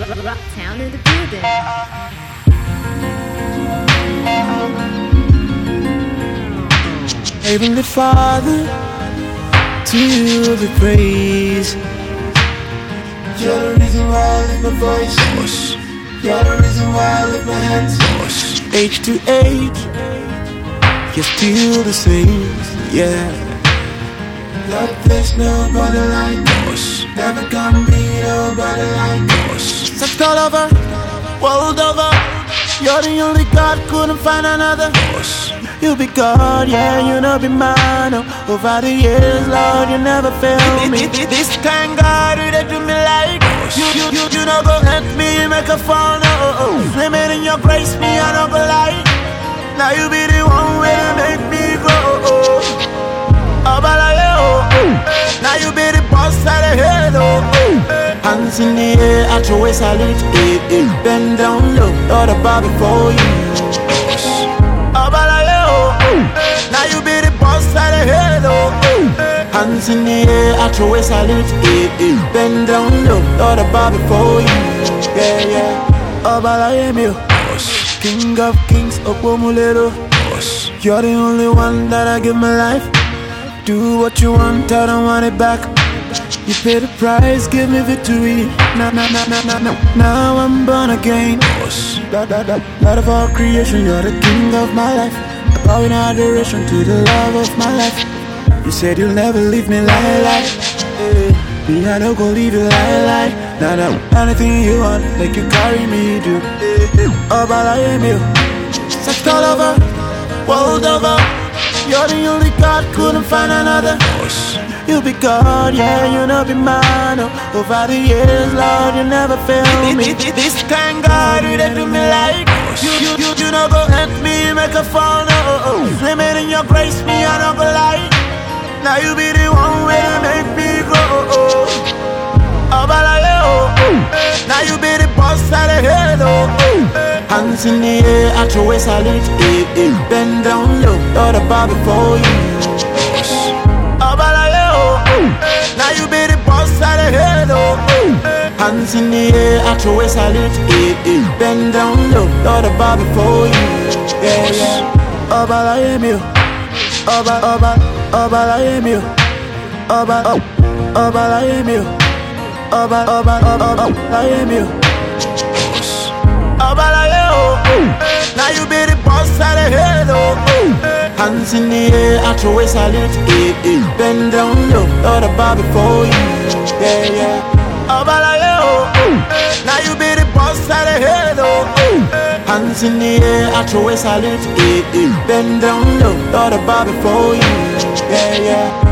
Rocktown in the building. Heavenly Father, to you the praise. You're the reason why I lift my voice. You're the reason why I lift my hands. Age to age, you're still the same, yeah. Love, there's nobody like us. Never gonna be nobody like us. Searched all over, world over. You're the only God, couldn't find another. You be God, yeah, you know be mine. Over the years, Lord, you never fail me. This kind God, you do me like you know go help me make a phone. Swimming in your grace, me I don't go lie. Now you be the one way to make me grow. Now you be the boss of the head. Hands in the air, at your waist salute. Bend down low, Lord above before you. Now you be the boss of the head. Hands in the air, at your waist salute. Bend down low, Lord above before you. Yeah, yeah. Obalayemio, King of Kings, Opomulero. You're the only one that I give my life. Do what you want, I don't want it back. You pay the price, give me victory. Now I'm born again. Lord of all creation, you're the king of my life. I bow in adoration to the love of my life. You said you'll never leave me lie. Me, I don't go leave you lie. Now, anything you want, like you carry me, do. Oh, but I am you. Searched all over, world over. You're the only God, couldn't find another. You be God, yeah, you know be mine. Over the years, Lord, you never fail me. This kind God, you do me like you know go help me make a phone. Swimming in your grace, me I don't go lie. Now you be the one way to make me grow. Now you be the boss of the head. Hands in the air, at your waist salute. Bend down low, Lord above before you. Now you be the boss of the head. Hands in the air, at your waist salute. Bend down low, Lord above before you. Yeah, yeah. Obalayemio, Obalayemio, Obalayemio, Obalayemio. Now you be the boss of the head. Hands in the air, at your waist salute. Bend down low, Lord above before you. Yeah, yeah. Now you be the boss of the head. Hands in the air, at your waist salute. Bend down low, Lord above before you. Yeah, yeah.